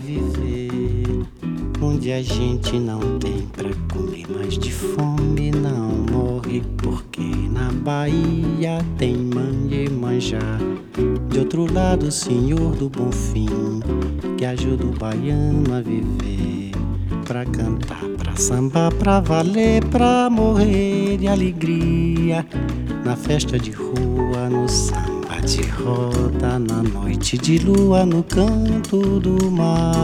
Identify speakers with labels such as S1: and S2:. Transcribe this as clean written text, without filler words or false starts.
S1: Viver onde a gente não tem pra comer, mas de fome não morre, porque na Bahia tem Manjá. De outro lado, o Senhor do Bonfim, que ajuda o baiano a viver, pra cantar, pra sambar, pra valer, pra morrer de alegria, na festa de rua, no samba de roda, na noite de lua, no canto do mar.